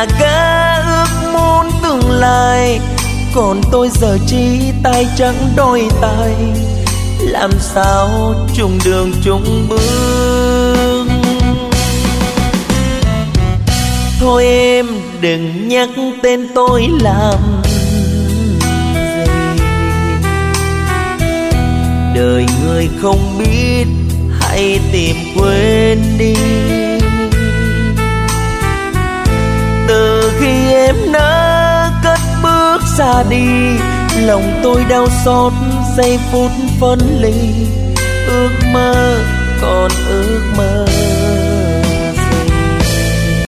nhà ga ước muốn tương lai, còn tôi giờ chỉ tay trắng đôi tay, làm sao chung đường chung bước. Thôi em đừng nhắc tên tôi làm gì, đời người không biết, hãy tìm quên đi. Từ khi em đã cất bước xa đi, lòng tôi đau xót giây phút phân ly. Ước mơ còn ước mơ,